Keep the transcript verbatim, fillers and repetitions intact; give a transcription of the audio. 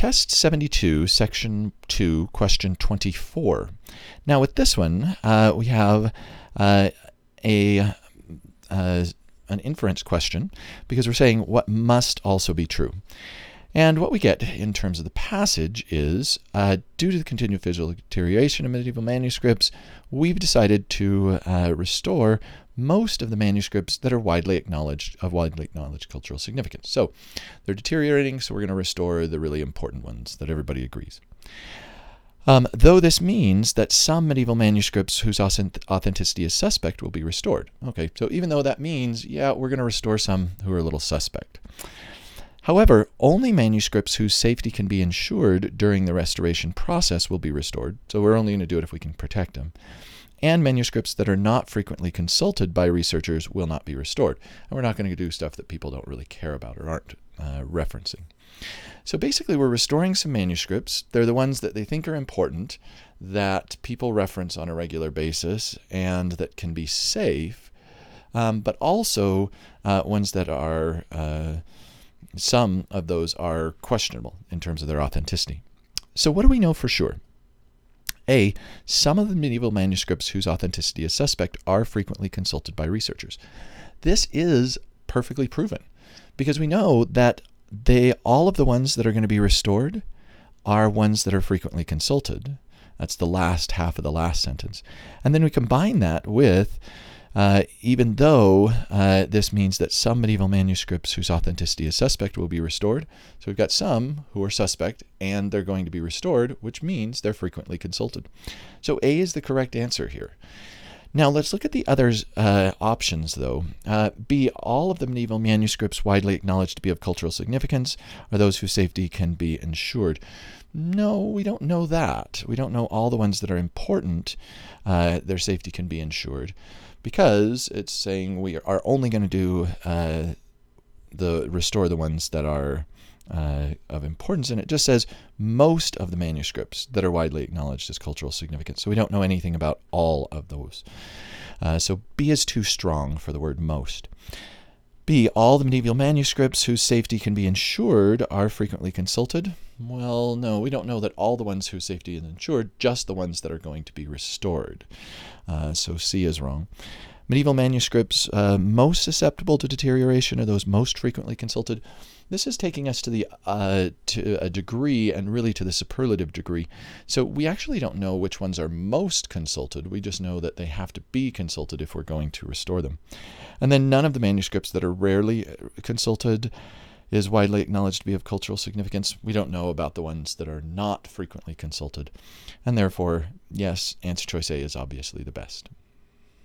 Test seventy-two, Section two, Question twenty-four. Now with this one, uh, we have uh, a uh, an inference question because we're saying what must also be true. And what we get in terms of the passage is, uh, due to the continued physical deterioration of medieval manuscripts, we've decided to uh, restore most of the manuscripts that are widely acknowledged, of widely acknowledged cultural significance. So they're deteriorating, so we're going to restore the really important ones that everybody agrees. Um, though this means that some medieval manuscripts whose authenticity is suspect will be restored. Okay, so even though that means, yeah, we're going to restore some who are a little suspect. However, only manuscripts whose safety can be ensured during the restoration process will be restored, so we're only going to do it if we can protect them. And manuscripts that are not frequently consulted by researchers will not be restored. And we're not going to do stuff that people don't really care about or aren't uh, referencing. So basically we're restoring some manuscripts. They're the ones that they think are important, that people reference on a regular basis, and that can be safe, um, but also uh, ones that are, uh, some of those are questionable in terms of their authenticity. So what do we know for sure? A, some of the medieval manuscripts whose authenticity is suspect are frequently consulted by researchers. This is perfectly proven because we know that they all of the ones that are going to be restored are ones that are frequently consulted. That's the last half of the last sentence. And then we combine that with Uh, even though uh, this means that some medieval manuscripts whose authenticity is suspect will be restored. So we've got some who are suspect and they're going to be restored, which means they're frequently consulted. So A is the correct answer here. Now let's look at the other uh, options though. Uh, B, all of the medieval manuscripts widely acknowledged to be of cultural significance are those whose safety can be ensured. No, we don't know that. We don't know all the ones that are important, uh, their safety can be ensured, because it's saying we are only going to do uh, the restore the ones that are uh, of importance, and it just says most of the manuscripts that are widely acknowledged as cultural significance. So we don't know anything about all of those. Uh, so B is too strong for the word most. B, all the medieval manuscripts whose safety can be ensured are frequently consulted. Well, no, we don't know that all the ones whose safety is ensured, just the ones that are going to be restored. Uh, so C is wrong. Medieval manuscripts uh, most susceptible to deterioration are those most frequently consulted. This is taking us to the uh, to a degree, and really to the superlative degree. So we actually don't know which ones are most consulted. We just know that they have to be consulted if we're going to restore them. And then none of the manuscripts that are rarely consulted is widely acknowledged to be of cultural significance. We don't know about the ones that are not frequently consulted. And therefore, yes, answer choice A is obviously the best.